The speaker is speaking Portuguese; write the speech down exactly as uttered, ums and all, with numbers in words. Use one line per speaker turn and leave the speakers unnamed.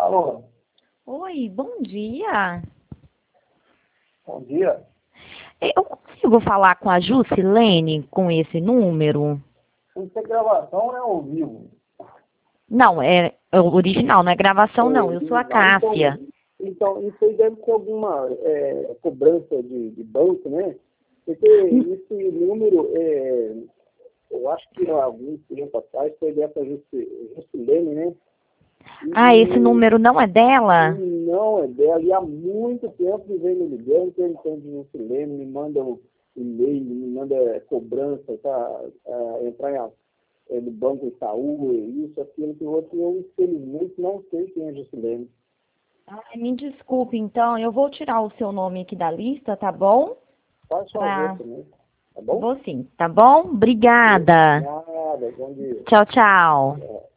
Alô,
Oi, bom dia.
bom dia.
Eu consigo falar com a Jusilene com esse número?
Isso é gravação, né, ao vivo?
Não, é, é o original, não é gravação não, eu sou a
Original. Então,
Cássia.
então, isso aí deve ter alguma é, cobrança de, de banco, né? Porque esse número, é, eu acho que há algum tempo atrás foi dessa Jusi- Jusilene, né?
Ah, esse
E,
número não é
e
dela?
não é dela. E há muito tempo me vem me ligando, perguntando de Jusilene, me manda um e-mail, me manda cobrança para entrar em é, no Banco Itaú, isso, aquilo, que outro, eu infelizmente não sei quem é Juscelene.
Ai, me desculpe, então, eu vou tirar o seu nome aqui da lista, tá bom?
Faz favor
Pra...
também, tá bom?
Vou sim, tá bom? Obrigada.
Nada, bom dia.
Tchau, tchau.
É.